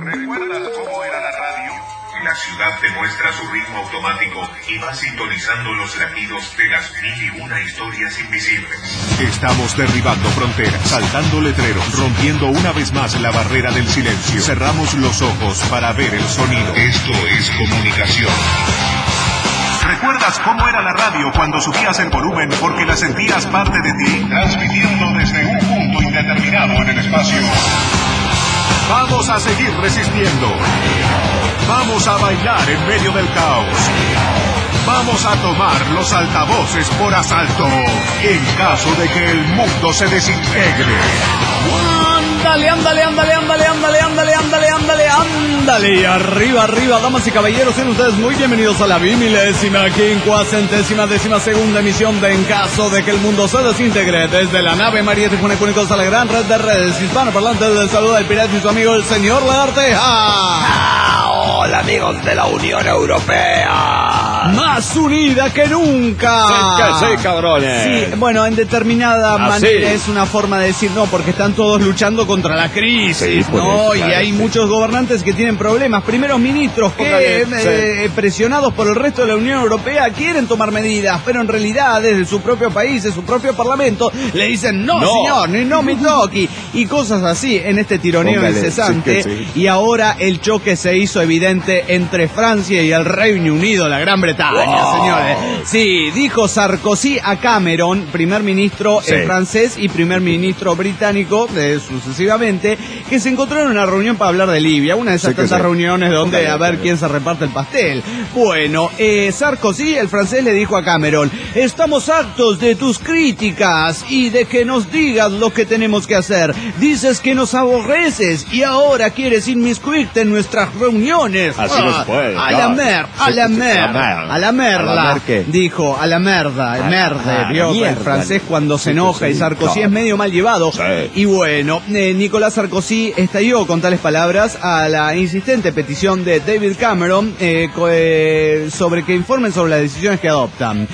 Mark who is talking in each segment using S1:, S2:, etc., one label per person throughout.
S1: ¿Recuerdas cómo era la radio? La ciudad te muestra su ritmo automático y va sintonizando los latidos de las 1001 historias invisibles.
S2: Estamos derribando fronteras, saltando letreros, rompiendo una vez más la barrera del silencio. Cerramos los ojos para ver el sonido.
S1: Esto es comunicación.
S2: ¿Recuerdas cómo era la radio cuando subías el volumen porque la sentías parte de ti?
S1: Transmitiendo desde un punto indeterminado en el espacio.
S2: Vamos a seguir resistiendo. Vamos a bailar en medio del caos. Vamos a tomar los altavoces por asalto en caso de que el mundo se desintegre.
S3: Ándale, ándale, ándale, ándale, ándale, ándale, ándale, ándale, ándale. Arriba, arriba, damas y caballeros, sean ustedes muy bienvenidos a la 1552ª emisión de En caso de que el mundo se desintegre. Desde la nave María Tijuana Cúnicos a la gran red de redes hispanoparlantes del saludo del pirata y su amigo el señor Lagarteja.
S4: Hola amigos de la Unión Europea.
S3: Más unida que nunca.
S4: Sí, cabrones.
S3: Sí, bueno, en determinada manera
S4: sí.
S3: es una forma de decir no, porque están todos luchando contra la crisis,
S4: Sí, pues,
S3: ¿no?
S4: claro,
S3: Y hay muchos gobernantes que tienen problemas, primeros ministros que presionados por el resto de la Unión Europea quieren tomar medidas, pero en realidad desde su propio país, de su propio parlamento, le dicen no. Señor, ni no me toque, y cosas así en este tironeo incesante.
S4: Sí.
S3: Y ahora el choque se hizo evidente entre Francia y el Reino Unido, la Gran Bretaña, señores. Sí, dijo Sarkozy a Cameron, primer ministro francés y primer ministro británico, sucesivamente, que se encontraron en una reunión para hablar de Libia, una de esas tantas reuniones donde a ver quién se reparte el pastel. Bueno, Sarkozy, el francés, le dijo a Cameron: estamos hartos de tus críticas y de que nos digas lo que tenemos que hacer. Dices que nos aborreces y ahora quieres inmiscuirte en nuestras reuniones.
S4: Así no se puede.
S3: A la merda, dijo, a la merda, vio, el francés cuando se enoja, y Sarkozy es medio mal llevado. Y bueno, Nicolás Sarkozy estalló con tales palabras a la insistente petición de David Cameron sobre que informen sobre las decisiones que adoptan.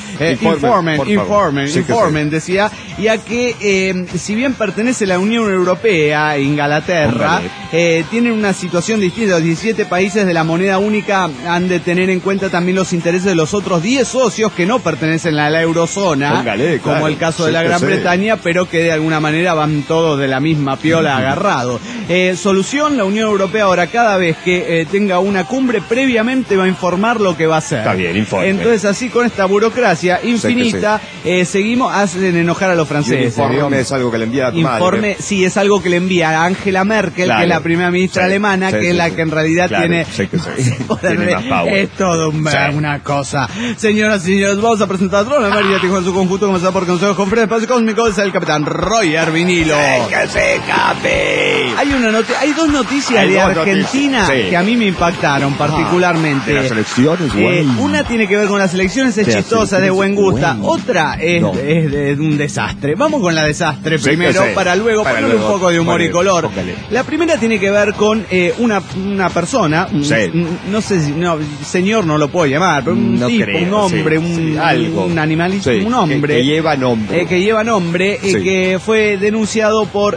S3: Informen, decía, ya que si bien pertenece a la Unión Europea, Inglaterra, tienen una situación distinta. Los 17 países de la moneda única han de tener en cuenta también los intereses de los otros 10 socios que no pertenecen a la eurozona, como el caso de la Gran Bretaña, pero que de alguna manera van todos de la misma piola agarrados. Solución: la Unión Europea ahora cada vez que tenga una cumbre previamente va a informar lo que va a hacer.
S4: Está bien, informe.
S3: Entonces así con esta burocracia infinita seguimos, hacen enojar a los franceses.
S4: Informe es algo que le envía a tu madre.
S3: Sí, es algo que le envía a Angela Merkel, que es la primera ministra alemana, que es la que en realidad tiene
S4: más power.
S3: Es todo una cosa. Señoras y señores, vamos a presentar a la María Tijuana en su conjunto, comenzar por Consejo Conferencia Espacio Cósmico, es el capitán Roger Vinilo.
S4: ¡Que se cape!
S3: Hay dos noticias de Argentina que a mí me impactaron particularmente.
S4: ¿De las elecciones?
S3: Una tiene que ver con las elecciones, es chistosa, de buen gusto. Otra es de un desastre. Vamos con la desastre primero, para luego ponerle un poco de humor y color. La primera tiene que ver con una persona, no sé si, señor no lo puedo llamar, pero un tipo, un hombre, un animalista, un hombre.
S4: Que lleva nombre.
S3: Que fue denunciado por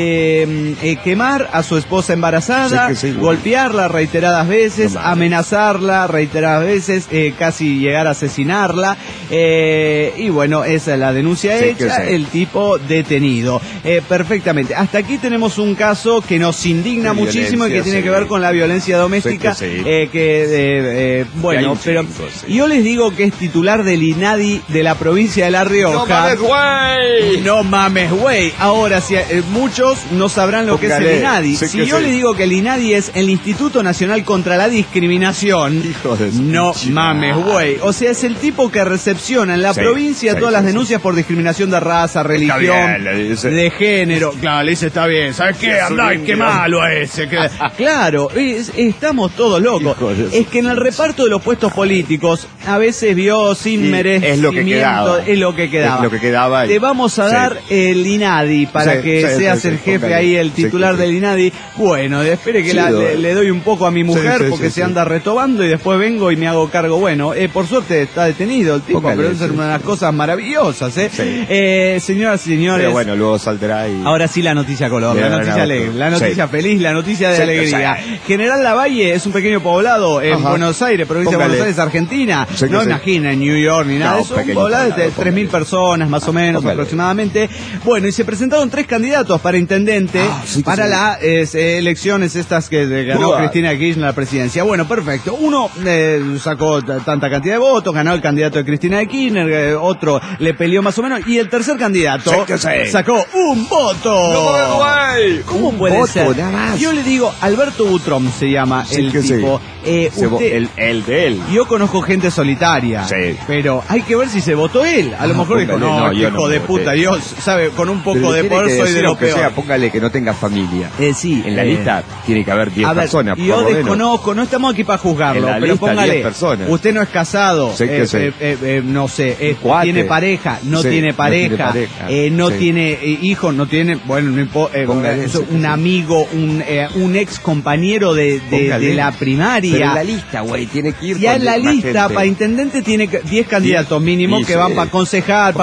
S3: quemar a su esposa embarazada, golpearla reiteradas veces, amenazarla reiteradas veces, casi llegar a asesinarla, y bueno, esa es la denuncia hecha, el tipo detenido. Perfectamente. Hasta aquí tenemos un caso que nos indigna muchísimo y que tiene que ver con la violencia doméstica, bueno, pero yo les digo que es titular del INADI de la provincia de La Rioja. No mames, güey. Ahora, si muchos no sabrán lo que es el INADI. Si yo le digo que el INADI es el Instituto Nacional contra la Discriminación, no mames, güey. O sea, es el tipo que recepciona en la provincia todas las denuncias por discriminación de raza, religión, de género. Claro, le dice, está bien. ¿Sabes qué? Andá, qué malo ese. Claro, estamos todos locos. Es que en el reparto de los puestos políticos, políticos, a veces vio sin merecimiento.
S5: Es lo que quedaba.
S3: Es lo que quedaba.
S5: Es lo que quedaba.
S3: Te vamos a dar el INADI para que seas el jefe
S5: póngale.
S3: ahí, el titular del INADI. Bueno, espere que le doy un poco a mi mujer porque se anda retobando y después vengo y me hago cargo. Bueno, por suerte está detenido el tipo, pero es una de las cosas maravillosas, señoras y señores.
S5: Pero bueno, luego saltará y...
S3: Ahora sí la noticia color, la noticia alegre, la noticia feliz, la noticia de alegría. General Lavalle es un pequeño poblado en Buenos Aires, provincia de Buenos Aires, Argentina. No imagina en New York ni nada de eso. Un poblado de 3.000 personas más o menos aproximadamente. Bueno, y se presentaron 3 candidatos para intendente para las elecciones estas que ganó Cristina Kirchner a la presidencia. Bueno, perfecto. Uno sacó tanta cantidad de votos, ganó el candidato de Cristina Kirchner, otro le peleó más o menos, y el tercer candidato sacó un voto. ¿Cómo puede ser? Yo le digo, Alberto Butrón se llama el tipo.
S5: El de él.
S3: Yo conozco gente solitaria, pero hay que ver si se votó él. A lo mejor dijo, hijo de puta, Dios sabe, con un poco de poder soy de lo peor.
S5: Póngale que no tenga familia.
S3: Sí.
S5: En la lista tiene que haber 10 personas.
S3: Yo desconozco, no estamos aquí para juzgarlo, pero póngale, usted no es casado, no sé, tiene pareja, no tiene pareja, no tiene hijos, no tiene, bueno, no importa, un amigo, un ex compañero de la primaria.
S5: Pero en la lista, güey, tiene que ir.
S3: Ya en la lista, para intendente tiene 10 candidatos mínimo que van para concejal,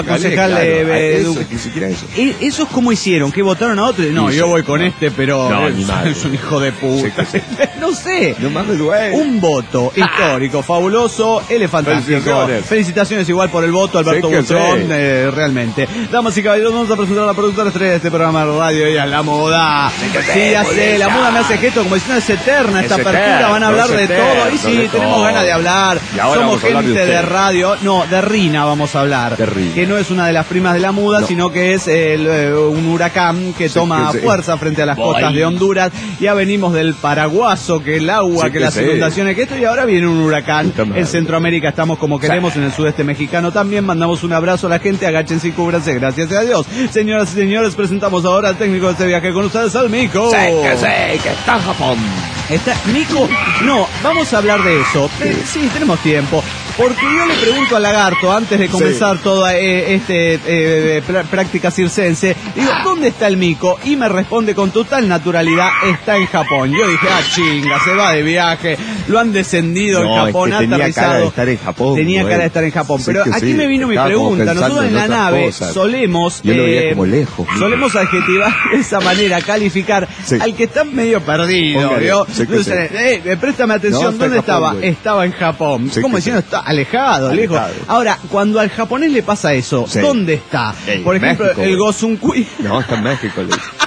S3: eso es como hicieron, que votaron a otro. No, yo voy con pero es un hijo de puta. No sé. Un voto histórico, fabuloso, él es fantástico. Felicitaciones igual por el voto, Alberto Butrón, realmente. Damas y caballeros, vamos a presentar a la productora estrella de este programa de radio, ella es la moda. La moda me hace gesto como diciendo es eterna esta apertura, van a hablar de todo. Y sí, tenemos ganas de hablar. Somos gente de radio, de Rina vamos a hablar. Que no es una de las primas de la muda, sino que es un huracán que toma fuerza frente a las costas de Honduras. Ya venimos del Paraguaso, que el agua, que las inundaciones, que esto, y ahora viene un huracán. En Centroamérica estamos como queremos, en el sudeste mexicano también. Mandamos un abrazo a la gente, agáchense y cúbranse, gracias a Dios. Señoras y señores, presentamos ahora al técnico de este viaje con ustedes, al Mico.
S4: Que está en Japón.
S3: ¿Está Mico? No, vamos a hablar de eso. Sí, tenemos tiempo. Porque yo le pregunto a Lagarto, antes de comenzar toda práctica circense, digo, ¿dónde está el Mico? Y me responde con total naturalidad, está en Japón. Yo dije, chinga, se va de viaje, lo han descendido en Japón, ha aterrizado.
S5: Tenía cara de estar en Japón.
S3: Tenía cara de estar en Japón. Pero aquí me vino mi pregunta. Nosotros en la nave solemos...
S5: Yo lo veía como lejos.
S3: Solemos adjetivar de esa manera, calificar al que está medio perdido, ¿vio? Entonces, préstame atención, ¿dónde estaba? Estaba en Japón. ¿Cómo diciendo? Está alejado, lejos. Ahora, cuando al japonés le pasa eso, ¿dónde está? Por ejemplo, México, el Gosunkui.
S5: No, está en México.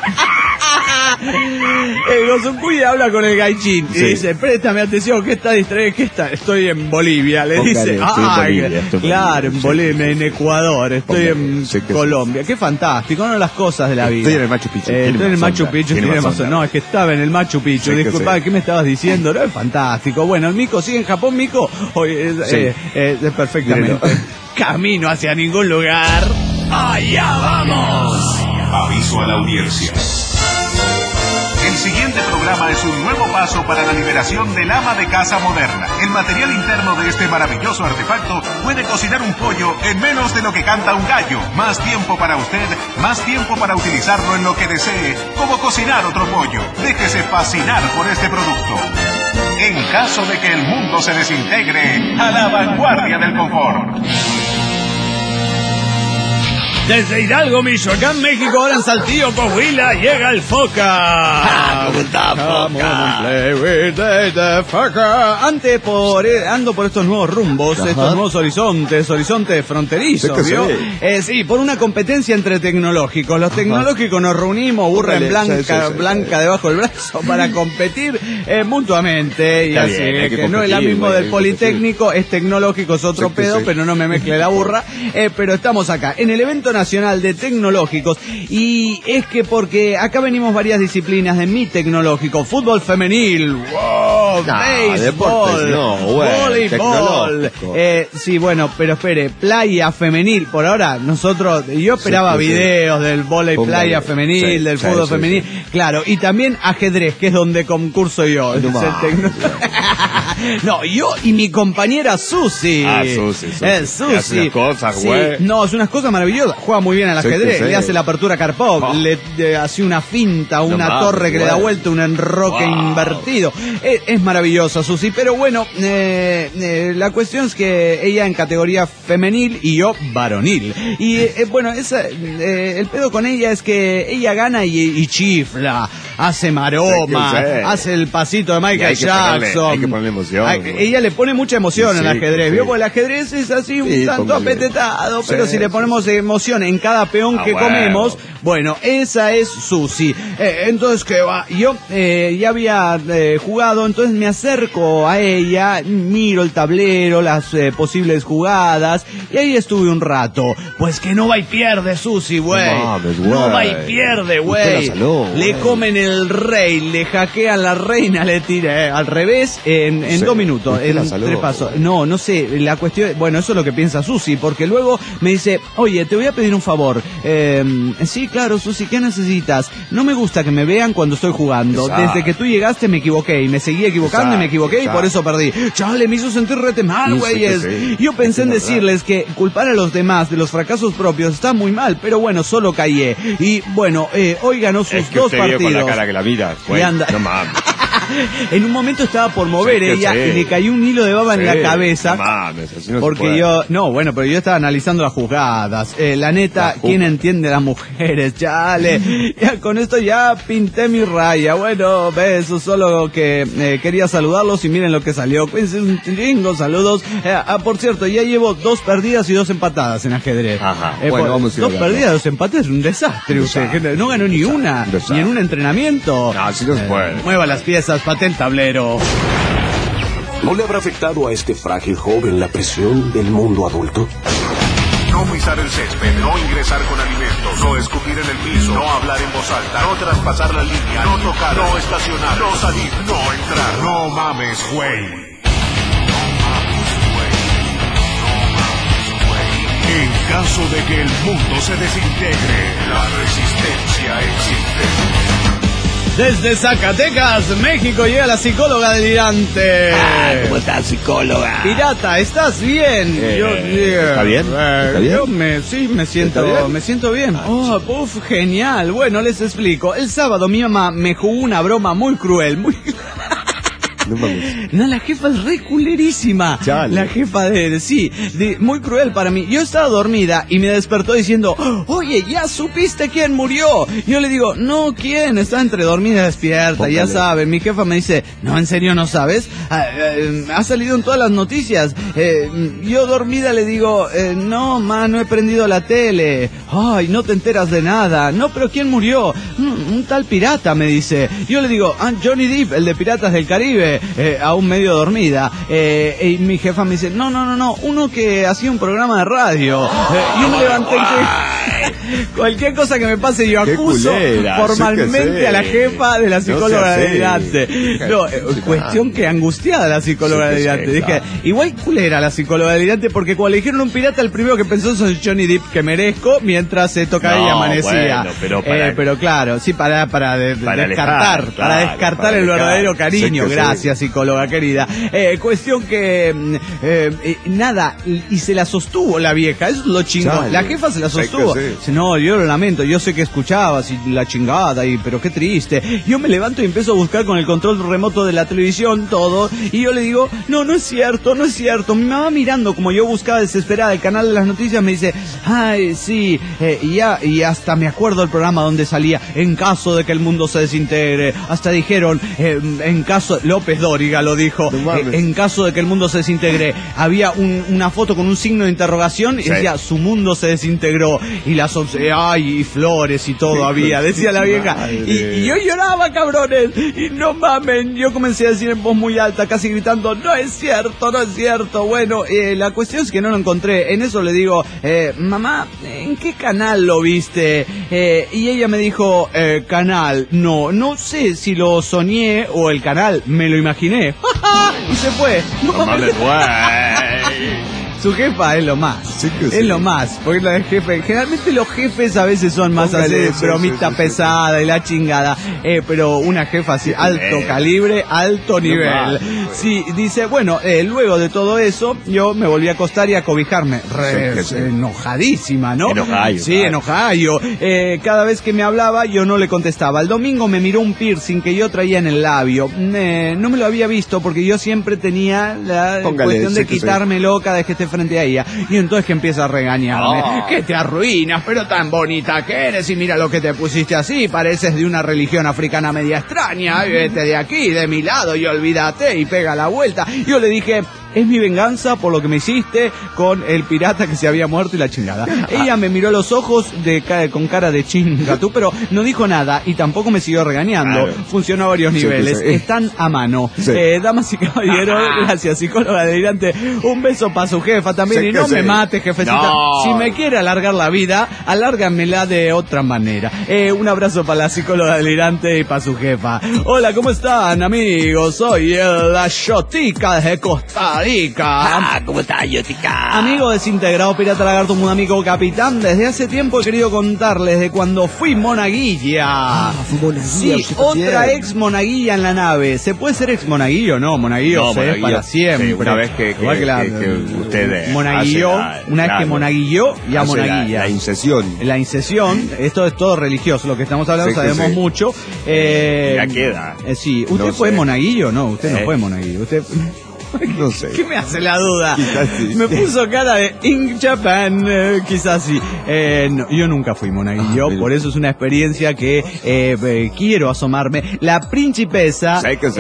S3: El Gosunkui habla con el Gaijin y dice, préstame atención, que está distraído, que está, estoy en Bolivia. Le dice, claro, en Bolivia, en Ecuador, estoy en Colombia. Qué fantástico, una de las cosas de la vida.
S5: Estoy en el Machu Picchu.
S3: Estoy en el Machu Picchu, tiene razón. No, es que estaba en el Machu Picchu. Disculpa, ¿qué me estabas diciendo? No, es fantástico. Bueno, el Mico sigue en Japón, Mico. Es perfectamente. Camino hacia ningún lugar.
S4: ¡Allá vamos!
S1: Aviso a la audiencia. El siguiente programa es un nuevo paso para la liberación del ama de casa moderna. El material interno de este maravilloso artefacto puede cocinar un pollo en menos de lo que canta un gallo. Más tiempo para usted, más tiempo para utilizarlo en lo que desee, como cocinar otro pollo. Déjese fascinar por este producto. En caso de que el mundo se desintegre, a la vanguardia del confort.
S3: Desde Hidalgo, Michoacán, México, ahora en Saltillo, Coahuila, llega el Foca.
S4: ¿Cómo está,
S3: Foca? Ando por estos nuevos rumbos, estos nuevos horizontes fronterizos, ¿vio? Sí, por una competencia entre tecnológicos. Los tecnológicos nos reunimos, burra en blanca debajo del brazo, para competir mutuamente. Y así, que no es la misma del Politécnico, es tecnológico, es otro pedo, pero no me mezcle la burra. Pero estamos acá, en el evento Instituto Nacional de Tecnológicos. Y es que porque acá venimos varias disciplinas de mi tecnológico. Fútbol femenil, wow, béisbol, voleibol. Sí, bueno, pero espere, playa femenil. Por ahora, yo esperaba videos del volei playa femenil, del fútbol femenil. Claro, y también ajedrez, que es donde concurso yo. No, yo y mi compañera Susi.
S5: Susi.
S3: Susi.
S5: Hace unas cosas, güey.
S3: Sí. No, es unas cosas maravillosas. Juega muy bien al ajedrez. Le hace la apertura a Karpov. Le hace una finta, una torre que le da vuelta, un enroque invertido. Es maravillosa, Susi. Pero bueno, la cuestión es que ella en categoría femenil y yo varonil. Y bueno, el pedo con ella es que ella gana y chifla, hace maroma, hace el pasito de Michael Jackson.
S5: Hay que ponerle emoción.
S3: Ella le pone mucha emoción al ajedrez. ¿Vio? Porque el ajedrez es así un tanto apetetado, pero si le ponemos emoción en cada peón que comemos, bueno, esa es Susi. Entonces, ¿qué va? Yo ya había jugado, entonces me acerco a ella, miro el tablero, las posibles jugadas, y ahí estuve un rato. Pues que no va y pierde, Susi, güey. No va y pierde, güey. Le comen el rey, le hackean la reina, le tira al revés en 2 minutos, en 3 pasos. No sé, la cuestión, bueno, eso es lo que piensa Susi, porque luego me dice, oye, te voy a pedir un favor. Sí, claro, Susi, ¿qué necesitas? No me gusta que me vean cuando estoy jugando. Desde que tú llegaste me equivoqué y me seguí equivocando y me equivoqué y por eso perdí. Chale, me hizo sentir rete mal, güeyes. Yo pensé en decirles que culpar a los demás de los fracasos propios está muy mal, pero bueno, solo callé. Y bueno, hoy ganó sus 2 partidos.
S5: Con la cara que la mira, güey. No mames.
S3: En un momento estaba por mover ella y le cayó un hilo de baba en la cabeza.
S5: No mames, así no
S3: porque pero yo estaba analizando las jugadas. La neta, ¿quién entiende a las mujeres? Chale, ya con esto ya pinté mi raya. Bueno, eso solo que quería saludarlos y miren lo que salió. Cuídense un chingo, saludos. Por cierto, ya llevo 2 perdidas y 2 empatadas en ajedrez.
S5: Bueno, vamos a ir
S3: 2 perdidas, 2 empates, es un desastre. Usted no ganó ni una, ni en un entrenamiento.
S5: No, así no se puede.
S3: Mueva las piezas, pate el tablero.
S6: ¿No le habrá afectado a este frágil joven la presión del mundo adulto?
S1: No pisar el césped, no ingresar con alimentos, no escupir en el piso, no hablar en voz alta, no traspasar la línea, no tocar, no estacionar, no salir, no entrar. No mames, güey. En caso de que el mundo se desintegre, la resistencia existe.
S3: Desde Zacatecas, México, llega la psicóloga delirante.
S4: ¿Cómo estás, psicóloga?
S3: Pirata, ¿estás bien?
S5: ¿Está bien? ¿Está bien?
S3: Yo me siento bien. Genial. Bueno, les explico. El sábado mi mamá me jugó una broma muy cruel, No, la jefa es re culerísima.
S5: Chale.
S3: La jefa muy cruel para mí. Yo estaba dormida y me despertó diciendo, oye, ¿ya supiste quién murió? Yo le digo, no, ¿quién? Estaba entre dormida y despierta, ya saben. Mi jefa me dice, no, ¿en serio no sabes? Ha salido en todas las noticias. Yo dormida le digo, no, ma, no he prendido la tele. Ay, no te enteras de nada. No, pero ¿quién murió? Un tal pirata, me dice. Yo le digo, Johnny Depp, el de Piratas del Caribe. Aún medio dormida, y mi jefa me dice, no, uno que hacía un programa de radio. Yo me levanté cualquier cosa que me pase yo acuso formalmente a la jefa de la psicóloga delirante. Cuestión que angustiada la psicóloga delirante. Dije, igual culera la psicóloga delirante, porque cuando le dijeron un pirata, el primero que pensó es Johnny Depp, que merezco, mientras se tocaba y amanecía. Pero claro, sí, para descartar el verdadero cariño. Gracias, psicóloga querida. Cuestión que nada, y se la sostuvo la vieja, eso es lo chingón. La jefa se la sostuvo. Dice, no, yo lo lamento, yo sé que escuchabas y la chingada, pero qué triste. Yo me levanto y empiezo a buscar con el control remoto de la televisión todo, y yo le digo, no es cierto. Mi mamá mirando como yo buscaba desesperada el canal de las noticias me dice, ay, sí, y hasta me acuerdo el programa donde salía, en caso de que el mundo se desintegre. Hasta dijeron, en caso, López Dóriga lo dijo, en caso de que el mundo se desintegre. Había una foto con un signo de interrogación y decía, su mundo se desintegró, y las regalos, y flores y todo había, decía la vieja. Y yo lloraba, cabrones, y no mamen, yo comencé a decir en voz muy alta, casi gritando, no es cierto. Bueno, la cuestión es que no lo encontré. En eso le digo, mamá, ¿en qué canal lo viste? Y ella me dijo, canal, no sé si lo soñé o el canal, me lo imaginé. Y se fue.
S5: No mames,
S3: Su jefa es lo más,
S5: sí que sí.
S3: Es lo más, porque la del jefe, generalmente los jefes a veces son más así, bromita pesada y la chingada, pero una jefa así, alto calibre, alto nivel. Sí, dice, bueno, luego de todo eso, yo me volví a acostar y a cobijarme, enojadísima, ¿no?
S5: Enojadillo.
S3: Sí, enojadillo. Cada vez que me hablaba, yo no le contestaba. El domingo me miró un piercing que yo traía en el labio. No me lo había visto porque yo siempre tenía la cuestión de quitármelo cada vez que esté frente a ella, y entonces que empieza a regañarme, que te arruinas, pero tan bonita que eres, y mira lo que te pusiste así, pareces de una religión africana media extraña, vete de aquí, de mi lado, y olvídate, y pega la vuelta. Yo le dije, es mi venganza por lo que me hiciste con el pirata que se había muerto y la chingada. Ella me miró a los ojos con cara de chinga tú, pero no dijo nada y tampoco me siguió regañando. Claro. Funcionó a varios niveles. Sí. Están a mano. Sí. Damas y caballeros, gracias, psicóloga delirante. Un beso para su jefa también. Sí, y no me mate, jefecita. No. Si me quiere alargar la vida, alárgamela de otra manera. Un abrazo para la psicóloga delirante y para su jefa. Hola, ¿cómo están, amigos? Soy la Shotica de Costa Rica.
S4: ¿Cómo estás, Yotica?
S3: Amigo desintegrado, pirata lagarto, un amigo capitán. Desde hace tiempo he querido contarles de cuando fui monaguilla.
S4: Fui monaguilla.
S3: Sí, otra ex monaguilla en la nave. ¿Se puede ser ex monaguillo? No, monaguillo es para siempre.
S5: Sí, una vez que usted
S3: monaguillo, una vez que monaguilló, ya monaguilla.
S5: La incesión.
S3: La incesión, esto es todo religioso, lo que estamos hablando, sí, sabemos mucho.
S5: Ya queda.
S3: Sí, ¿usted no fue monaguillo? No, usted no fue monaguillo. Usted...
S5: No sé.
S3: ¿Qué me hace la duda?
S5: Quizás sí.
S3: Me puso cara de In Japan, quizás sí. No, yo nunca fui monaguillo, por eso es una experiencia que quiero asomarme. La principesa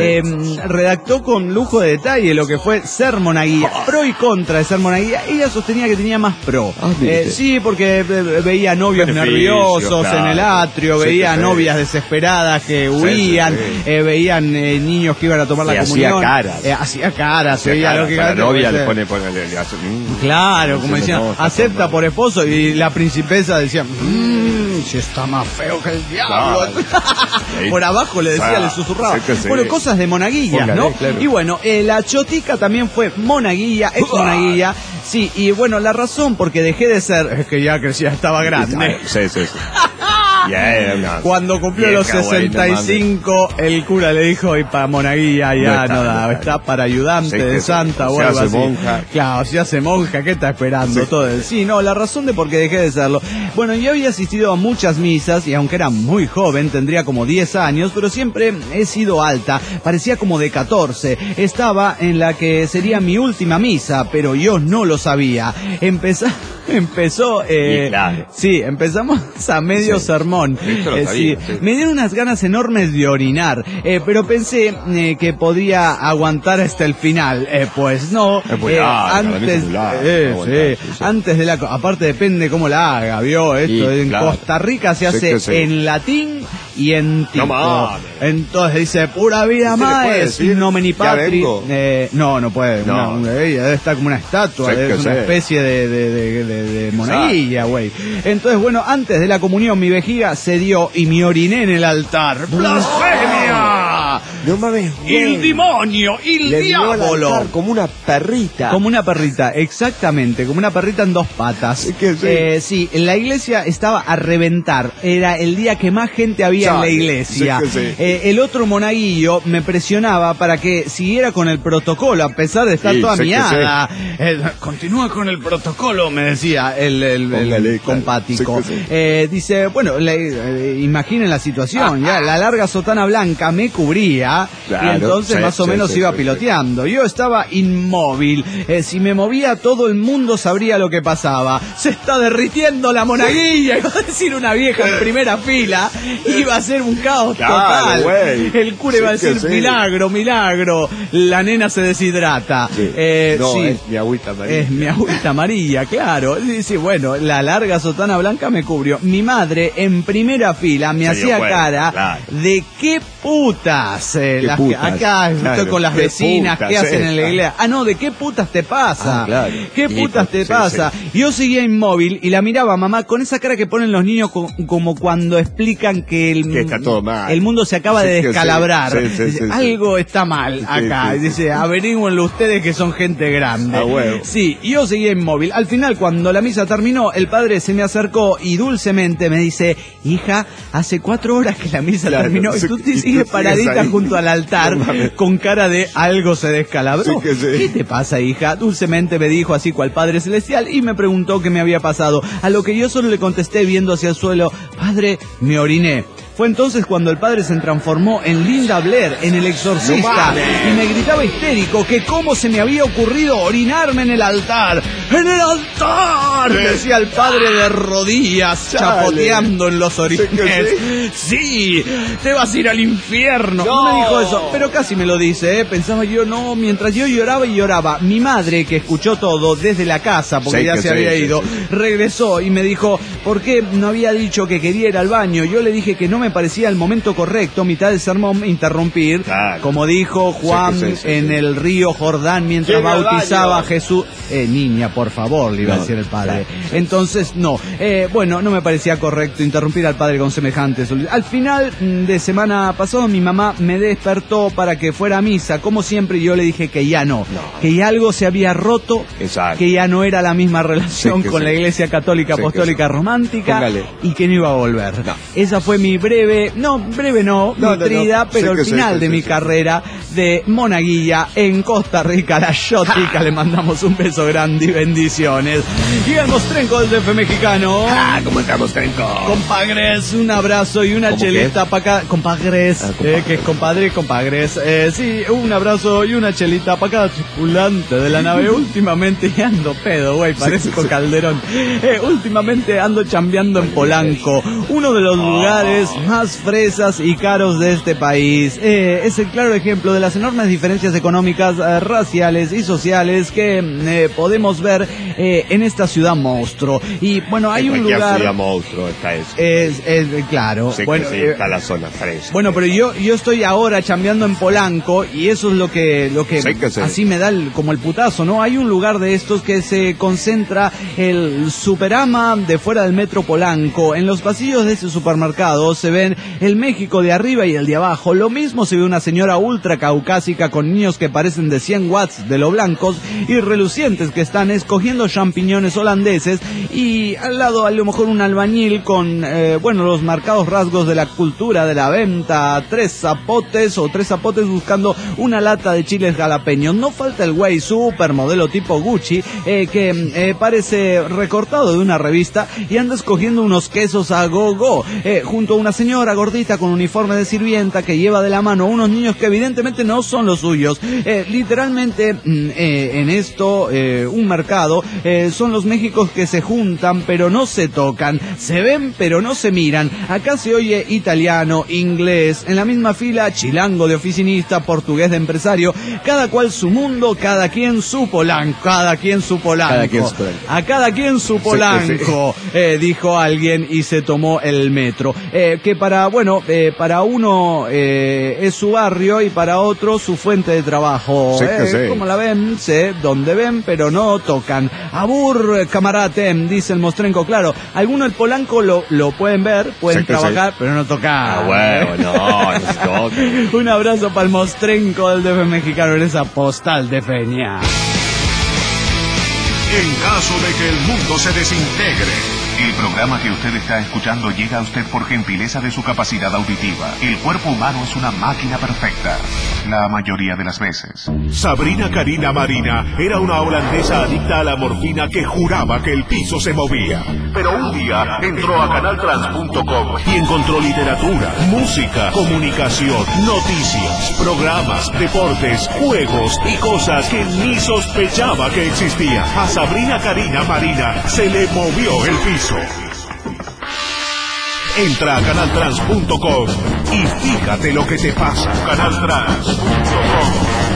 S3: redactó con lujo de detalle lo que fue ser monaguilla, pro y contra de ser monaguilla. Ella sostenía que tenía más pro. Sí, porque veía novios nerviosos, claro, en el atrio, veía novias desesperadas que huían, veían niños que iban a tomar la comunión. Hacía caras.
S5: La novia le pone
S3: claro, como decían, acepta por esposo, y la principesa decía, si está más feo que el diablo. Por abajo le decía, le susurraba. Bueno, cosas de monaguillas, ¿no? Claro. Y bueno, la Chotica también fue monaguilla, ex monaguilla. Sí, y bueno, la razón porque dejé de ser es que ya crecía, estaba grande.
S5: Sí.
S3: Cuando cumplió los 65, el cura le dijo, y para monaguilla ya no da, está para ayudante de santa o algo así. Monja. Claro, si hace monja, ¿qué está esperando? Todo el... Sí, no, la razón de por qué dejé de serlo. Bueno, yo había asistido a muchas misas, y aunque era muy joven, tendría como 10 años, pero siempre he sido alta, parecía como de 14. Estaba en la que sería mi última misa, pero yo no lo sabía. Empezó,
S5: claro.
S3: Sí, empezamos a medio sermón.
S5: Sabía,
S3: me dieron unas ganas enormes de orinar, pero pensé que podía aguantar hasta el final. Pues no. Antes de la... Aparte depende cómo la haga, ¿vio? Esto en Costa Rica se hace en latín y en tico. Entonces dice, pura vida más, nomini patri. No puede. Debe estar como una estatua, es una especie de monaguilla, güey. Entonces, bueno, antes de la comunión mi vejiga se dio y me oriné en el altar. ¡Blasfemia!
S4: No mames,
S3: el demonio, el diablo.
S4: Como una perrita.
S3: Como una perrita, exactamente, como una perrita en dos patas. Sí, la iglesia estaba a reventar. Era el día que más gente había en la iglesia. El otro monaguillo me presionaba para que siguiera con el protocolo, a pesar de estar toda miada. Continúa con el protocolo, me decía el compático. Dice, bueno, imaginen la situación, ya, la larga sotana blanca me cubría salía,
S5: Claro,
S3: y entonces más o menos iba piloteando. Yo estaba inmóvil. Si me movía, todo el mundo sabría lo que pasaba. Se está derritiendo la monaguilla, iba a decir una vieja en primera fila. Iba a ser un caos total.
S5: Güey.
S3: El cura iba a decir, milagro, milagro. La nena se deshidrata.
S5: Sí. No,
S3: sí.
S5: es mi agüita María.
S3: Es mi agüita María, claro. Sí, bueno, la larga sotana blanca me cubrió. Mi madre en primera fila me hacía cara de qué putas. Acá estoy con las vecinas, ¿qué hacen en la iglesia? No, ¿de qué putas te pasa?
S5: Claro.
S3: ¿Qué putas te pasa? Sí. Yo seguía inmóvil y la miraba, mamá, con esa cara que ponen los niños como cuando explican que
S5: está todo mal.
S3: El mundo se acaba de descalabrar.
S5: Sí,
S3: algo está mal acá. Dice, averígüenlo ustedes que son gente grande. Sí, yo seguía inmóvil. Al final, cuando la misa terminó, el padre se me acercó y dulcemente me dice, hija, hace 4 horas que la misa terminó y tú te sigues paradita junto al altar con cara de algo se descalabró. ¿Qué te pasa, hija? Dulcemente me dijo así cual Padre Celestial y me preguntó qué me había pasado, a lo que yo solo le contesté viendo hacia el suelo, padre, me oriné. Fue entonces cuando el padre se transformó en Linda Blair, en El Exorcista, y me gritaba histérico que cómo se me había ocurrido orinarme en el altar. ¡En el altar! Decía el padre de rodillas, chapoteando en los orígenes. ¡Sí! ¡Te vas a ir al infierno! No me dijo eso, pero casi me lo dice, Pensaba yo, no, mientras yo lloraba y lloraba, mi madre, que escuchó todo desde la casa, porque ya se había ido, regresó y me dijo, ¿por qué no había dicho que quería ir al baño? Yo le dije que no me parecía el momento correcto, mitad del sermón, interrumpir, como dijo Juan en el río Jordán mientras bautizaba a Jesús. Niña, por favor, le iba a decir el padre. Entonces, no. Bueno, no me parecía correcto interrumpir al padre con semejantes. Al final de semana pasado, mi mamá me despertó para que fuera a misa, como siempre, y yo le dije que ya no. Que ya algo se había roto, que ya no era la misma relación con la Iglesia Católica Apostólica Romántica, y que no iba a volver. Esa fue mi breve, nutrida, pero el final de mi carrera de monaguilla en Costa Rica, la Yotica. Le mandamos un beso grande y bendiciones. Y el Mostrenco del DF mexicano.
S5: ¿Cómo está Mostrenco?
S3: Compagres, un abrazo y una chelita para acá. Compagres, que es compagres. Sí, un abrazo y una chelita para cada tripulante de la nave. Últimamente ando pedo, güey, parezco Calderón. Últimamente ando chambeando en Polanco, uno de los lugares más fresas y caros de este país. Es el claro ejemplo de las enormes diferencias económicas, raciales y sociales que podemos ver en esta ciudad monstruo. Y bueno, hay un lugar...
S5: ciudad monstruo está eso.
S3: Claro.
S5: Sí,
S3: bueno,
S5: está la zona fresca.
S3: Bueno, pero yo estoy ahora chambeando en Polanco y eso es lo que así me da como el putazo, ¿no? Hay un lugar de estos que se concentra el Superama de fuera del metro Polanco. En los pasillos de ese supermercado se ven el México de arriba y el de abajo. Lo mismo se ve una señora ultra caucásica con niños que parecen de 100 watts de lo blancos y relucientes que están escogiendo champiñones holandeses, y al lado a lo mejor un albañil con los marcados rasgos de la cultura de la venta, tres zapotes buscando una lata de chiles jalapeños. No falta el güey supermodelo tipo Gucci que parece recortado de una revista y anda escogiendo unos quesos a go-go junto a una señora gordita con uniforme de sirvienta que lleva de la mano a unos niños que evidentemente no son los suyos. Literalmente en esto, un mercado, son los Méxicos que se juntan pero no se tocan, se ven pero no se miran. Acá se oye italiano, inglés, en la misma fila chilango de oficinista, portugués de empresario, cada cual su mundo, cada quien su Polanco, a cada quien su Polanco, dijo alguien y se tomó el metro. Que para uno es su barrio y para otro su fuente de trabajo. Como la ven, sé dónde ven, pero no tocan. Abur, camarate, dice el Mostrenco. Claro, algunos el Polanco lo pueden ver, pueden trabajar, pero no tocar.
S5: No se tocan.
S3: Un abrazo para el Mostrenco del DF mexicano en esa postal de Feña.
S2: En caso de que el mundo se desintegre,
S1: El programa que usted está escuchando llega a usted por gentileza de su capacidad auditiva. El cuerpo humano es una máquina perfecta, la mayoría de las veces.
S2: Sabrina Karina Marina era una holandesa adicta a la morfina que juraba que el piso se movía. Pero un día entró a canaltrans.com y encontró literatura, música, comunicación, noticias, programas, deportes, juegos y cosas que ni sospechaba que existían. A Sabrina Karina Marina se le movió el piso. Entra a canaltrans.com y fíjate lo que te pasa. Canaltrans.com.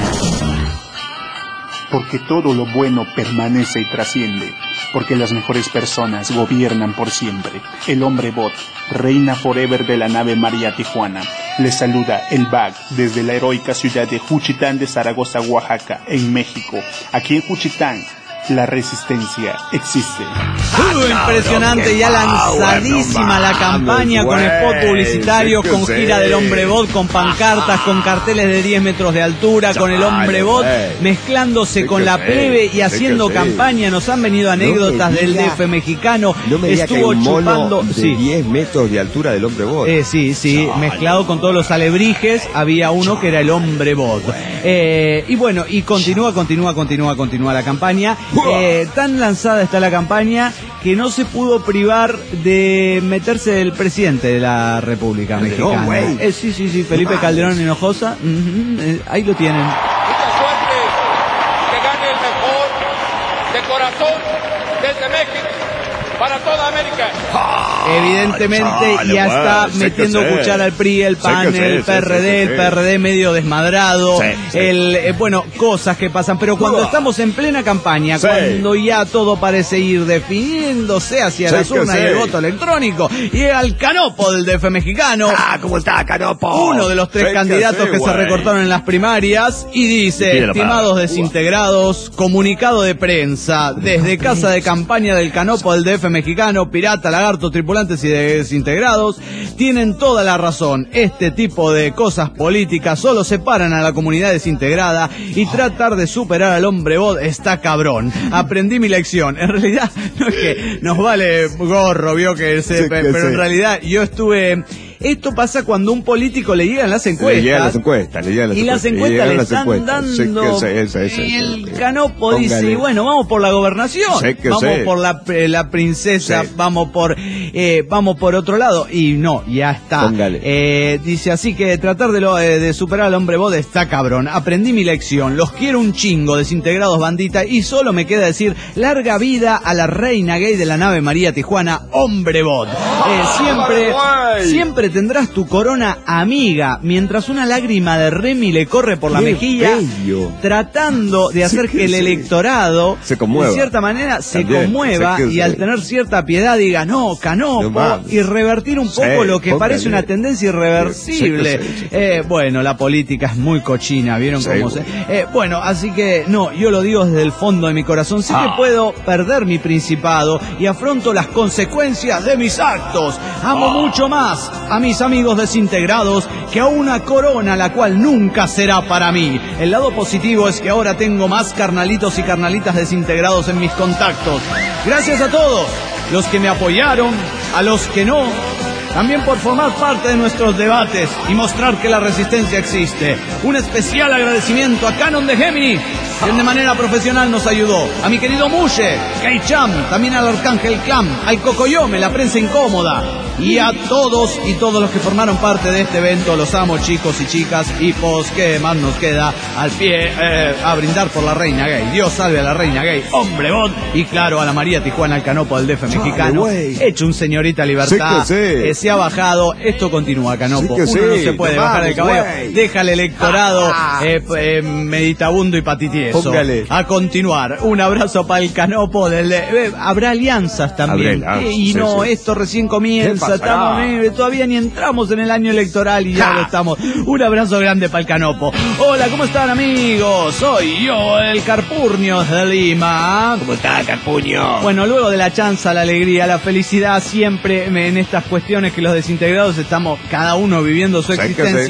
S7: Porque todo lo bueno permanece y trasciende. Porque las mejores personas gobiernan por siempre. El hombre bot reina forever de la nave María Tijuana. Les saluda el BAG desde la heroica ciudad de Juchitán de Zaragoza, Oaxaca, en México. Aquí en Juchitán, la resistencia existe.
S3: Impresionante, ya lanzadísima la campaña con spot publicitario, con gira del hombre bot, con pancartas, con carteles de 10 metros de altura, con el hombre bot mezclándose con la plebe y haciendo campaña. Nos han venido anécdotas del DF mexicano.
S5: No me diga que hay
S3: estuvo
S5: un mono
S3: chupando
S5: de 10 metros de altura del hombre bot.
S3: Sí, mezclado con todos los alebrijes, había uno que era el hombre bot. Y bueno, y continúa la campaña. Tan lanzada está la campaña que no se pudo privar de meterse el presidente de la República Mexicana. Sí, Felipe Calderón Hinojosa. Ahí lo tienen.
S8: Mucha suerte, que gane el mejor de corazón desde México para toda América.
S3: Evidentemente ya está metiendo cuchara al PRI, el PAN, el PRD, el PRD medio desmadrado, cosas que pasan, pero cuando estamos en plena campaña, cuando ya todo parece ir definiéndose hacia las urnas y el voto electrónico, llega el Canopo del DF mexicano.
S5: ¿Cómo está, Canopo?
S3: Uno de los 3 candidatos que se recortaron en las primarias y dice: estimados desintegrados, comunicado de prensa desde casa de campaña del Canopo del DF mexicano, pirata, lagarto, tripulantes y desintegrados, tienen toda la razón. Este tipo de cosas políticas solo separan a la comunidad desintegrada y tratar de superar al hombre bot está cabrón. Aprendí mi lección. En realidad no es que nos vale gorro, pero en realidad yo estuve... Esto pasa cuando a un político le llegan las encuestas.
S5: Le llegan las encuestas
S3: le están dando. El Canopo dice, bueno, vamos por la gobernación, vamos por la princesa, vamos por otro lado. Y no, ya está. Dice así que tratar de superar al hombre bot está cabrón. Aprendí mi lección. Los quiero un chingo, desintegrados bandita. Y solo me queda decir, larga vida a la reina gay de la nave María Tijuana, hombre bot. Siempre tendrás tu corona amiga, mientras una lágrima de Remy le corre por la mejilla, tratando de hacer que el electorado se conmueva. De cierta manera se conmueva y al tener cierta piedad diga, no, Canopo, y revertir un poco lo que parece una tendencia irreversible. Bueno, la política es muy cochina, ¿vieron cómo se...? Bueno, así que no, yo lo digo desde el fondo de mi corazón, sé que puedo perder mi principado y afronto las consecuencias de mis actos. Amo mucho más a mis amigos desintegrados que a una corona la cual nunca será para mí. El lado positivo es que ahora tengo más carnalitos y carnalitas desintegrados en mis contactos. Gracias a todos los que me apoyaron, a los que no, también por formar parte de nuestros debates y mostrar que la resistencia existe. Un especial agradecimiento a Canon de Gemini, quien de manera profesional nos ayudó, a mi querido Mushe, Keicham, también al Arcángel Clam, al Cocoyome, la prensa incómoda, y a todos los que formaron parte de este evento. Los amo, chicos y chicas, y pues qué más nos queda al pie a brindar por la reina gay. Dios salve a la reina gay, hombre bot, y claro a la María Tijuana, al Canopo del DF mexicano, hecho un señorita libertad, se ha bajado. Esto continúa, Canopo, uno no se puede bajar del caballo, deja al electorado meditabundo y patitieso. A continuar, un abrazo para el Canopo habrá alianzas también, esto recién comienza. Todavía ni entramos en el año electoral y ya lo estamos. Un abrazo grande para el Canopo. Hola, ¿cómo están, amigos? Soy yo, el Carpurnio de Lima.
S5: ¿Cómo está, Carpuño?
S3: Bueno, luego de la chanza, la alegría, la felicidad, siempre en estas cuestiones que los desintegrados estamos cada uno viviendo su existencia.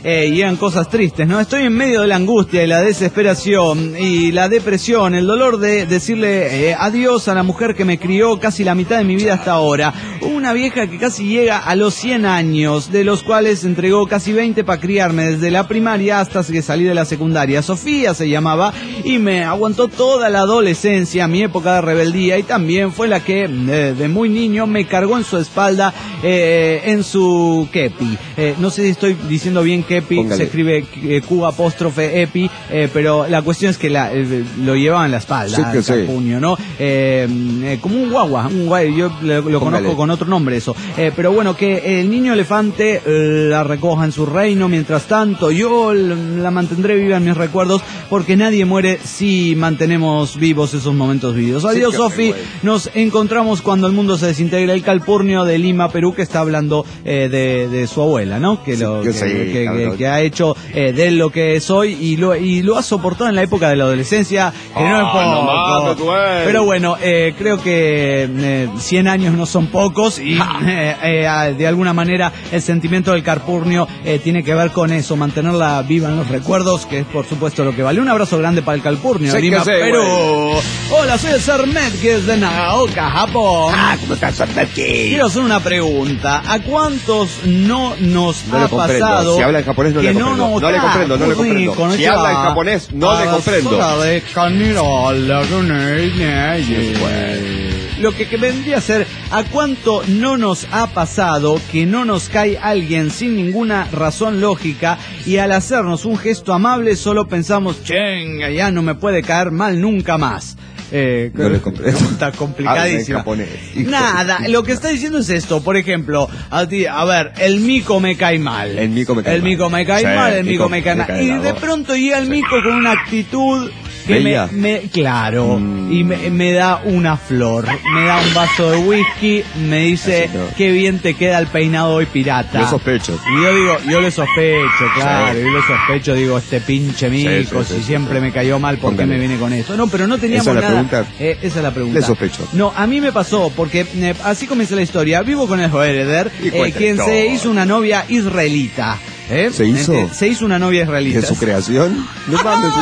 S3: y eran cosas tristes, ¿no? Estoy en medio de la angustia y la desesperación y la depresión, el dolor de decirle adiós a la mujer que me crió casi la mitad de mi vida hasta ahora. Una vieja que casi llega a los 100 años, de los cuales entregó casi 20 para criarme desde la primaria hasta que salí de la secundaria. Sofía se llamaba y me aguantó toda la adolescencia, mi época de rebeldía, y también fue la que de muy niño me cargó en su espalda en su kepi. No sé si estoy diciendo bien kepi, póngale. Se escribe Q''epi, pero la cuestión es que lo llevaba en la espalda, sí, el puño, ¿no? Como un guagua, yo lo conozco con otro nombre eso. Pero bueno, que el niño elefante la recoja en su reino, mientras tanto yo la mantendré viva en mis recuerdos, porque nadie muere si mantenemos vivos esos momentos vividos. Adiós, Sofi, nos encontramos cuando el mundo se desintegra. El Calpurnio de Lima, Perú, que está hablando de su abuela, ¿no? Que ha hecho de él lo que soy y lo ha soportado en la época de la adolescencia, que no es poco. Pero bueno, creo que 100 años no son pocos y de alguna manera el sentimiento del Calpurnio tiene que ver con eso, mantenerla viva en los recuerdos, que es por supuesto lo que vale. Un abrazo grande para el Calpurnio, Lima, Perú. Hola, soy el Sarmetki desde Nagaoka, Japón.
S4: ¿Cómo estás, Sarmetki?
S3: Quiero hacer una pregunta. ¿A cuántos no nos ha pasado?
S5: Si habla en japonés no le comprendo. No le comprendo. Si habla en japonés no le comprendo.
S3: Lo que vendría a ser, ¿a cuánto no nos ha pasado que no nos cae alguien sin ninguna razón lógica y al hacernos un gesto amable solo pensamos, chenga, ya no me puede caer mal nunca más?
S5: No le comprendo.
S3: Está complicadísimo. Nada, lo que está diciendo es esto. Por ejemplo, a ver, el mico me cae mal. El mico me cae mal. Y de pronto llega el mico con una actitud que y me da una flor, me da un vaso de whisky, me dice, qué bien te queda el peinado hoy, pirata.
S5: Yo sospecho.
S3: Y yo le sospecho, claro, yo le sospecho, digo, este pinche mico, si siempre me cayó mal, ¿por qué me viene con esto? No, pero no teníamos nada. Esa es la pregunta.
S5: Le sospecho.
S3: No, a mí me pasó, porque así comienza la historia. Vivo con el Joereder, quien se hizo una novia israelita. ¿Se hizo una novia israelita.
S5: ¿De su creación? No mames,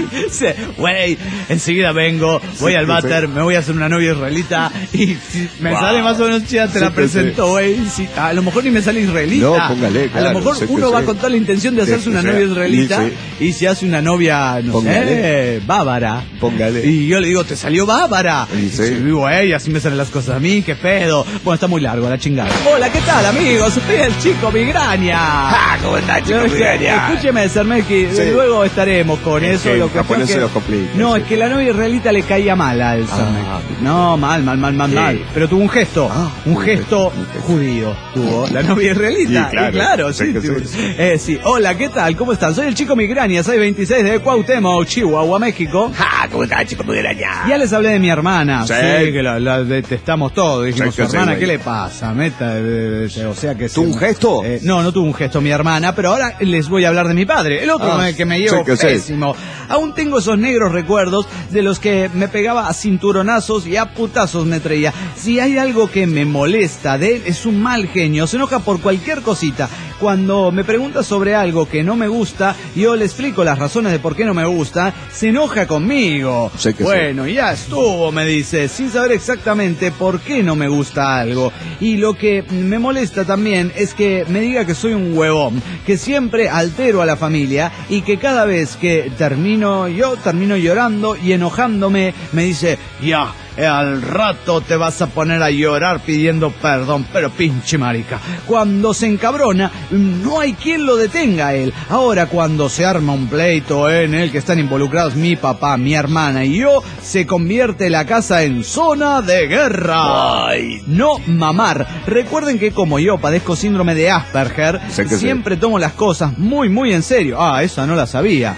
S3: güey. Enseguida vengo, voy al váter, me voy a hacer una novia israelita y si me sale más o menos chida, te la presento, güey. A lo mejor ni me sale israelita.
S5: No, póngale, claro,
S3: a lo mejor uno va con toda la intención de hacerse una novia israelita y se hace una novia, bávara.
S5: Póngale.
S3: Y yo le digo, ¿te salió bávara? Y güey, así me salen las cosas a mí, qué pedo. Bueno, está muy largo, la chingada. Hola, ¿qué tal, amigos? Soy el Chico Migraña. Escúcheme, Sarmetki, luego estaremos con eso. Lo que
S5: japonés se los complica.
S3: No, es que la novia israelita le caía mal al Sarmetki. No, mal. Pero tuvo un gesto, un gesto judío. Tuvo la novia israelita. Claro, sí. Hola, ¿qué tal? ¿Cómo están? Soy el Chico Migraña, soy 26 de Cuauhtémoc, Chihuahua, México.
S4: ¿Cómo estás, Chico Migraña?
S3: Ya les hablé de mi hermana. Sí, que la detestamos todos. Dijimos, su hermana, ¿qué le pasa? O sea que
S5: ¿tuvo un gesto?
S3: No tuvo un gesto mi hermana, pero ahora les voy a hablar de mi padre, el otro que me llevo pésimo. Aún tengo esos negros recuerdos de los que me pegaba a cinturonazos y a putazos me traía. Si hay algo que me molesta de él, es un mal genio, se enoja por cualquier cosita. Cuando me pregunta sobre algo que no me gusta, yo le explico las razones de por qué no me gusta, se enoja conmigo. Bueno, ya estuvo, me dice, sin saber exactamente por qué no me gusta algo. Y lo que me molesta también es que me diga que soy un huevón, que siempre altero a la familia y que cada vez que termino llorando y enojándome, me dice, ya, al rato te vas a poner a llorar pidiendo perdón, pero pinche marica. Cuando se encabrona, no hay quien lo detenga a él. Ahora cuando se arma un pleito en el que están involucrados mi papá, mi hermana y yo, se convierte la casa en zona de guerra. Ay. No mamar. Recuerden que como yo padezco síndrome de Asperger, siempre tomo las cosas muy, muy en serio. Esa no la sabía.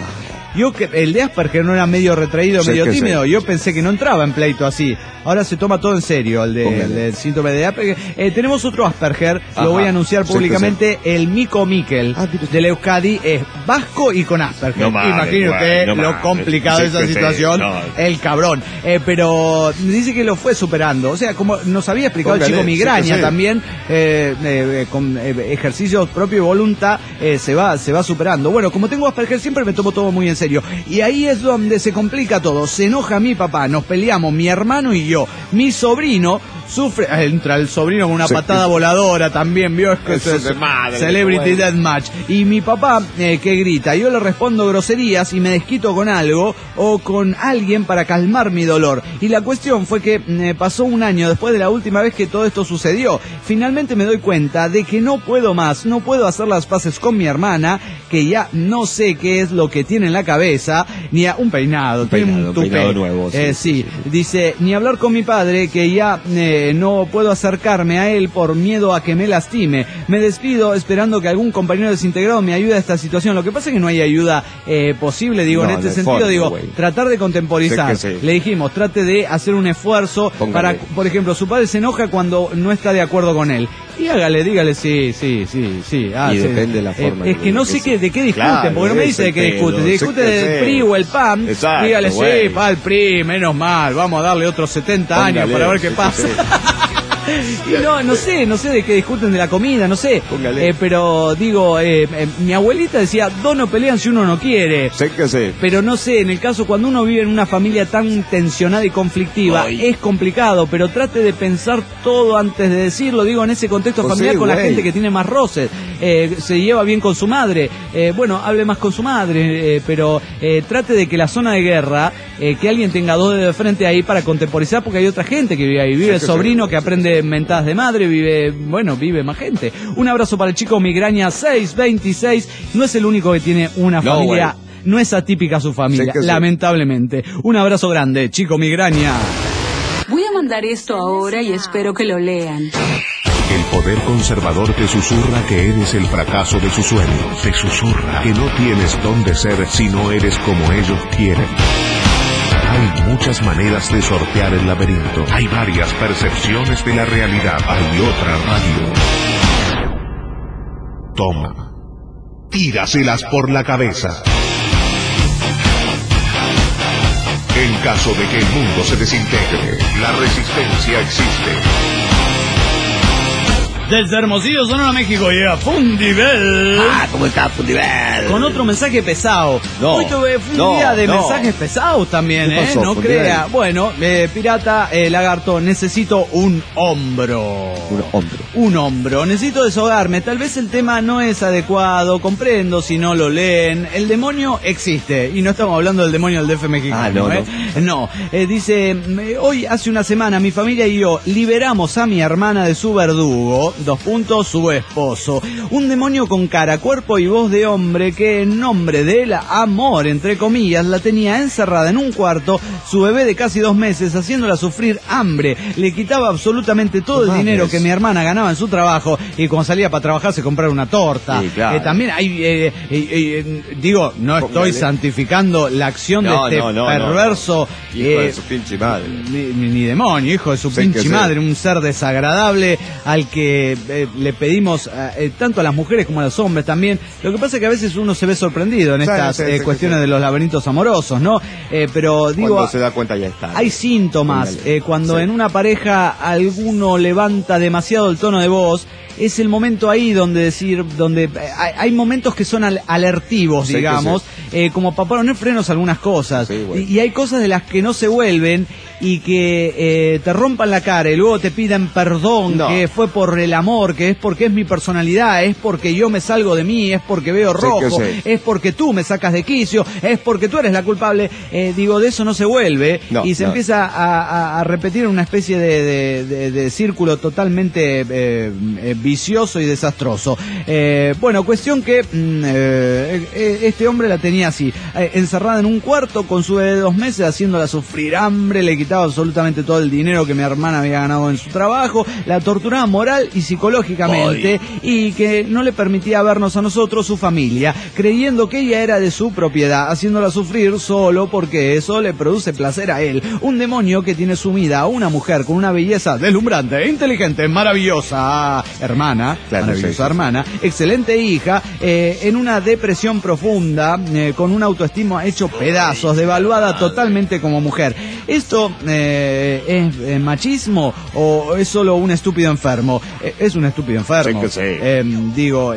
S3: Yo que el de Asperger no era medio retraído, medio tímido, yo pensé que no entraba en pleito así. Ahora se toma todo en serio el del síndrome de Asperger. Tenemos otro Asperger, lo voy a anunciar públicamente, el Mico Miquel del Euskadi, es vasco y con Asperger. Imagine usted lo complicado de esa situación, el cabrón. Pero dice que lo fue superando. O sea, como nos había explicado el chico Migraña también, con ejercicios propio y voluntad, se va superando. Bueno, como tengo Asperger siempre me tomo todo muy en serio. Y ahí es donde se complica todo. Se enoja mi papá, nos peleamos, mi hermano y yo. Mi sobrino sufre, entra el sobrino con una patada voladora también, vio, es que es Celebrity Deathmatch. Y mi papá que grita, yo le respondo groserías y me desquito con algo o con alguien para calmar mi dolor. Y la cuestión fue que pasó un año después de la última vez que todo esto sucedió. Finalmente me doy cuenta de que no puedo más, no puedo hacer las paces con mi hermana, que ya no sé qué es lo que tiene en la cabeza, ni a un peinado nuevo. Sí, dice, ni hablar con mi padre, que ya no puedo acercarme a él por miedo a que me lastime. Me despido esperando que algún compañero desintegrado me ayude a esta situación. Lo que pasa es que no hay ayuda posible, digo, en este sentido, tratar de contemporizar. Le dijimos, trate de hacer un esfuerzo para, por ejemplo, su padre se enoja cuando no está de acuerdo con él. Y dígale, sí.
S5: Y depende de la forma.
S3: Es que no sé de qué discuten, porque no me dice de qué discuten. Si discute del PRI o el PAN, dígale, sí, para el PRI, menos mal, vamos a darle otros 70 años para ver qué pasa. Y no sé de qué discuten de la comida, no sé. Pero digo, mi abuelita decía, dos no pelean si uno no quiere. Pero no sé, en el caso cuando uno vive en una familia tan tensionada y conflictiva, es complicado, pero trate de pensar todo antes de decirlo. Digo, en ese contexto familiar con la gente que tiene más roces, se lleva bien con su madre, bueno, hable más con su madre, pero trate de que la zona de guerra, que alguien tenga dos dedos de frente ahí para contemporizar, porque hay otra gente que vive ahí. Vive el sobrino que aprende mentadas de madre, vive más gente. Un abrazo para el chico Migraña 626. No es el único que tiene una familia, no es atípica su familia, lamentablemente. Un abrazo grande, chico Migraña.
S9: Voy a mandar esto ahora y espero que lo lean.
S2: El poder conservador te susurra que eres el fracaso de sus sueños. Te susurra que no tienes dónde ser si no eres como ellos quieren. Hay muchas maneras de sortear el laberinto. Hay varias percepciones de la realidad. Hay otra radio. Toma. Tíraselas por la cabeza. En caso de que el mundo se desintegre, la resistencia existe.
S3: Desde Hermosillo, Sonora, México, llega Fundibel.
S4: ¿Cómo está Fundibel?
S3: Con otro mensaje pesado. Hoy fue un día de mensajes pesados también, no Fundibel? Crea. Bueno, pirata, lagarto, necesito un hombro. Un hombro. Necesito desahogarme. Tal vez el tema no es adecuado, comprendo si no lo leen. El demonio existe. Y no estamos hablando del demonio del DF mexicano, No. Dice, hoy hace una semana mi familia y yo liberamos a mi hermana de su verdugo. Su esposo. Un demonio con cara, cuerpo y voz de hombre que en nombre del amor, entre comillas, la tenía encerrada en un cuarto, su bebé de casi 2 meses, haciéndola sufrir hambre. Le quitaba absolutamente todo el dinero que mi hermana ganaba en su trabajo y cuando salía para trabajar se compraba una torta. También hay, digo, no estoy santificando la acción de este perverso
S5: hijo de su pinche madre.
S3: Ni demonio, hijo de su pinche madre, un ser desagradable al que le pedimos tanto a las mujeres como a los hombres también. Lo que pasa es que a veces uno se ve sorprendido en estas cuestiones de los laberintos amorosos, ¿no? Pero digo,
S5: cuando se da cuenta ya está.
S3: Hay síntomas. Cuando en una pareja alguno levanta demasiado el tono de voz, es el momento ahí donde hay momentos que son alertivos, digamos, como para poner frenos a algunas cosas. Y hay cosas de las que no se vuelven y que te rompan la cara y luego te pidan perdón, que fue por el amor, que es porque es mi personalidad, es porque yo me salgo de mí, es porque veo rojo, es porque tú me sacas de quicio, es porque tú eres la culpable. Digo, de eso no se vuelve y se empieza a repetir una especie de círculo totalmente vicioso y desastroso. Bueno, cuestión que este hombre la tenía así, encerrada en un cuarto con su bebé de 2 meses, haciéndola sufrir hambre, le quitaba absolutamente todo el dinero que mi hermana había ganado en su trabajo, la torturaba moral y psicológicamente, y que no le permitía vernos a nosotros, su familia, creyendo que ella era de su propiedad, haciéndola sufrir solo porque eso le produce placer a él. Un demonio que tiene sumida a una mujer con una belleza deslumbrante, inteligente, maravillosa hermana, hermana, excelente hija, en una depresión profunda, con una autoestima hecho pedazos, devaluada totalmente como mujer. ¿Esto es machismo o es solo un estúpido enfermo? Es un estúpido enfermo. Digo,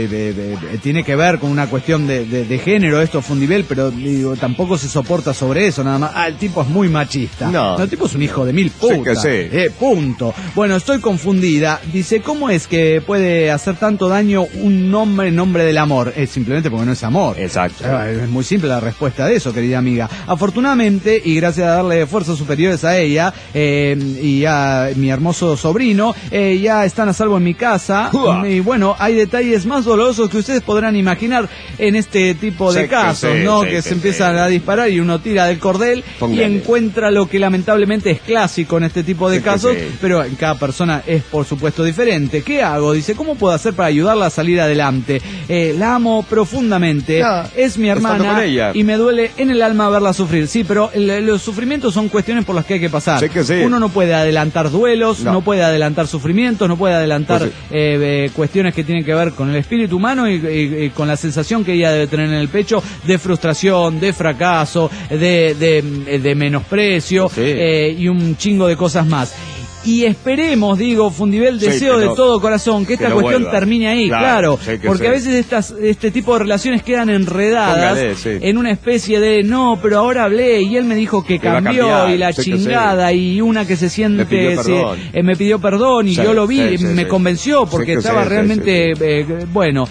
S3: tiene que ver con una cuestión de género esto, Fundibel, pero digo, tampoco se soporta sobre eso, nada más. El tipo es muy machista. No, el tipo es un hijo de mil putas. Punto. Bueno, estoy confundida. Dice, ¿cómo es que puede hacer tanto daño un hombre en nombre del amor? Es simplemente porque no es amor. Exacto. Es muy simple la respuesta de eso, querida amiga. Afortunadamente, y gracias a darle fuerzas superiores a ella y a mi hermoso sobrino, ya están a salvo en mi casa. Y bueno, hay detalles más dolorosos que ustedes podrán imaginar en este tipo de casos, ¿no? Que se empiezan a disparar y uno tira del cordel y encuentra lo que lamentablemente es clásico en este tipo de casos, pero en cada persona es por supuesto diferente. ¿Qué hago? Dice, ¿cómo puedo hacer para ayudarla a salir adelante? La amo profundamente, es mi hermana y me duele en el alma verla sufrir. Sí, pero los sufrimientos son cuestiones por las que hay que pasar. Uno no puede adelantar duelos, no puede adelantar sufrimientos, no puede adelantar cuestiones que tienen que ver con el espíritu humano y con la sensación que ella debe tener en el pecho de frustración, de fracaso, de menosprecio y un chingo de cosas más. Y esperemos, digo, Fundibel, deseo de todo corazón que esta cuestión termine ahí, claro, porque a veces este tipo de relaciones quedan enredadas en una especie de, no, pero ahora hablé y él me dijo que cambió y la chingada y una que se siente, me pidió perdón y yo lo vi, me convenció porque estaba realmente, bueno,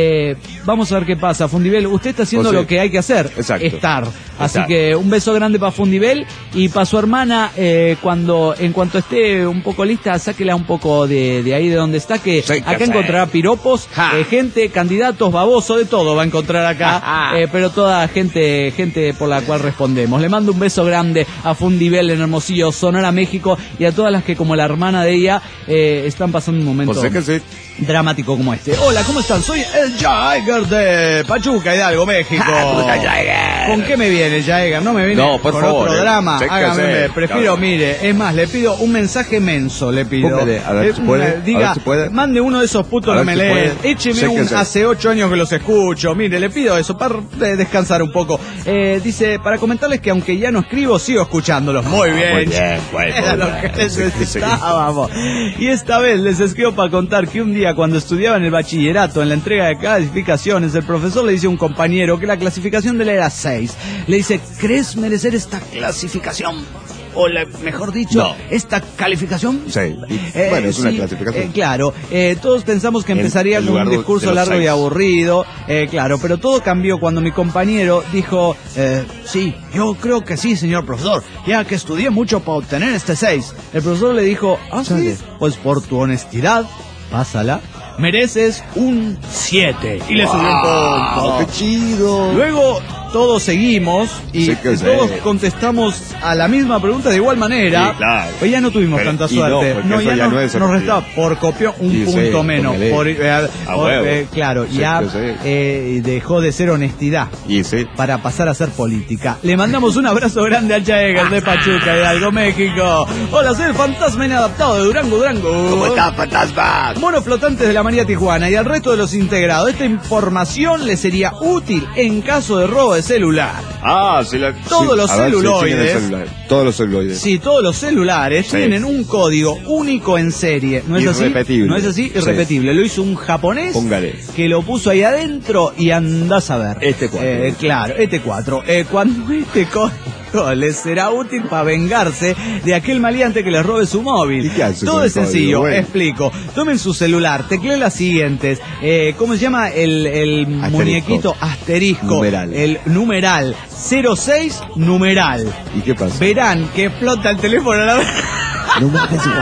S3: vamos a ver qué pasa, Fundibel, usted está haciendo lo que hay que hacer, estar. Así que un beso grande para Fundibel y para su hermana, en cuanto esté un poco lista, sáquela un poco de ahí de donde está, que acá encontrará piropos, gente, candidatos, baboso, de todo va a encontrar acá, pero toda gente por la cual respondemos. Le mando un beso grande a Fundibel en Hermosillo, Sonora, México, y a todas las que, como la hermana de ella, están pasando un momento dramático como este. Hola, ¿cómo están? Soy el Jagger de Pachuca, Hidalgo, México. ¿Con qué me viene, Jagger? No me viene por favor, otro drama. Hágame, prefiero, mire, es más, le pido un mensaje menso, le pido. A ver si puede. Diga, a ver si puede. Mande uno de esos putos que me leen. Écheme hace 8 años que los escucho. Mire, le pido eso para descansar un poco. Dice, para comentarles que aunque ya no escribo, sigo escuchándolos. Muy bien. Era lo que necesitábamos. Y esta vez les escribo para contar que un día, cuando estudiaba en el bachillerato, en la entrega de clasificaciones, el profesor le dice a un compañero que la clasificación de él era 6. Le dice, ¿crees merecer esta clasificación? O mejor dicho, esta calificación. Bueno, es una clasificación. Claro, todos pensamos que empezaría con un discurso largo y aburrido, claro, pero todo cambió cuando mi compañero dijo, sí, yo creo que sí, señor profesor, ya que estudié mucho para obtener este 6. El profesor le dijo, ¿sí? Pues por tu honestidad, pásala, mereces un 7. Y le subió un punto. ¡Qué chido! Luego todos seguimos y todos contestamos a la misma pregunta de igual manera. Sí, claro. Pues ya no tuvimos tanta suerte. No, ya nos restaba por copión un punto menos. Claro, ya dejó de ser honestidad para pasar a ser política. Le mandamos un abrazo grande al Jagger de Pachuca, Hidalgo, México. Hola, soy el fantasma inadaptado de Durango.
S4: ¿Cómo estás, fantasma?
S3: Monos flotantes de la María Tijuana y al resto de los integrados. Esta información les sería útil en caso de robo de celular. Todos los celuloides. Sí, todos los celulares tienen un código único en serie. ¿No es así? ¿No es así? Irrepetible. Lo hizo un japonés que lo puso ahí adentro y andás a ver. Este 4. Claro, este 4. Cuando este código les será útil para vengarse de aquel maleante que les robe su móvil. Todo es sencillo, explico. Tomen su celular, tecleen las siguientes. ¿Cómo se llama el muñequito? Asterisco. El numeral 06 numeral.
S5: ¿Y qué pasa?
S3: Verán que explota el teléfono a la vez.
S5: No mames, guay.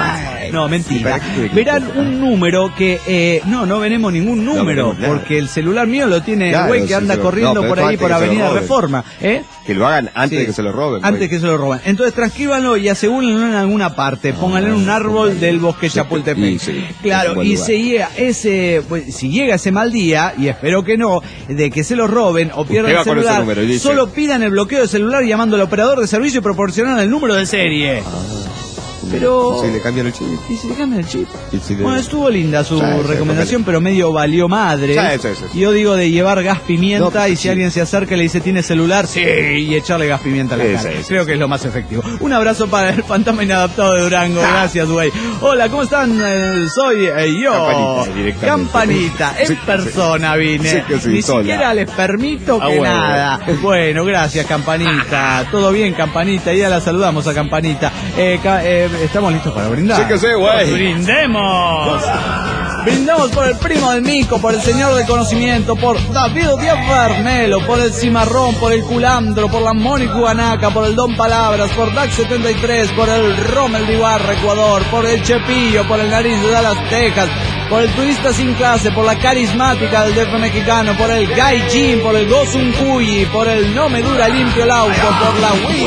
S3: No, mentira. Verán un número que... no veremos ningún número, porque el celular mío lo tiene el güey que anda corriendo por ahí por Avenida Reforma.
S5: Que lo hagan antes de que se lo roben.
S3: Antes que se lo roben. Entonces transcríbanlo y asegúrenlo en alguna parte. Pónganlo en un árbol del bosque Chapultepec. Claro, y si llega ese mal día, y espero que no, de que se lo roben o pierdan el celular, solo pidan el bloqueo de celular llamando al operador de servicio y proporcionan el número de serie. Pero...
S5: Si le cambian el chip.
S3: ¿Y si le cambian el chip? Bueno, estuvo linda su recomendación, pero medio valió madre. Yo digo de llevar gas pimienta y si alguien se acerca y le dice ¿tiene celular? Sí, y echarle gas pimienta a la cara. Creo que es lo más efectivo. Un abrazo para el fantasma inadaptado de Durango. Gracias, güey. Hola, ¿cómo están? Soy yo. Campanita. En persona vine. Ni siquiera les permito que nada. Bueno, gracias, Campanita. Todo bien, Campanita. Ya la saludamos a Campanita. ¿Estamos listos para brindar?
S5: Sí que sí, güey.
S3: ¡Brindemos! Brindamos por el primo del Mico, por el señor del conocimiento, por David Díaz Bernelo, por el Cimarrón, por el Culandro, por la Moni Cubanaca, por el Don Palabras, por DAC 73, por el Rommel de Ibarra, Ecuador, por el Chepillo, por el Nariz de Dallas, Texas, por el Turista Sin Clase, por la Carismática del DF mexicano, por el Guy Jim, por el Gozun Cuyi, por el No Me Dura Limpio el Auto, por la Wii.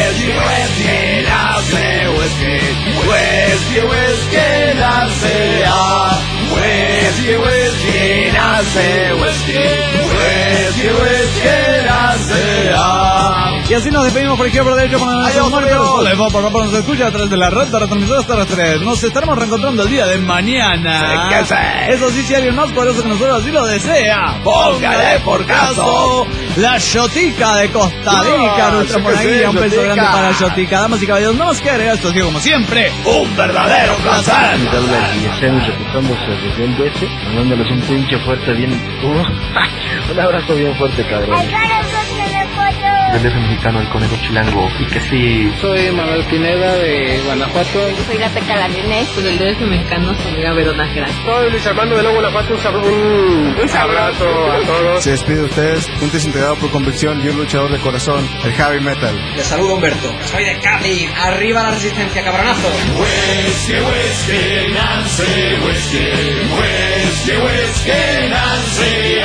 S3: Y así nos despedimos por izquierda, por derecha, por nos escucha a través de la red de retransmisoras terrestres. Nos estaremos reencontrando el día de mañana. Eso sí, si alguien más poderoso que nosotros así lo desea, póngale por caso la Yotica de Costa Rica, nuestra monaguilla. Un beso grande para Yotica. Damas y caballeros, no nos queda agregar, esto ha sido como siempre un verdadero placer.
S10: Y estén reputándose desde el DC, mandándoles un pinche fuerte bien... un abrazo bien fuerte, cabrón.
S11: Del DF mexicano, el conejo chilango, y que sí.
S12: Soy Manuel Pineda de Guanajuato.
S13: Soy la Peca Larinés, del DF mexicano, soy Verona Geral.
S12: Soy Luis Armando de Nuevo Guanajuato, un abrazo a todos.
S14: Se despide de ustedes, un desintegrado por convicción y un luchador de corazón, el heavy metal.
S15: Les saludo Humberto, soy de Cádiz, arriba la resistencia, cabronazo.
S2: Whisky, whisky, Nancy, whisky, whisky, whisky, Nancy,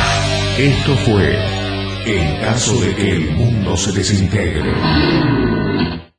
S1: Esto fue En caso de que el mundo se desintegre.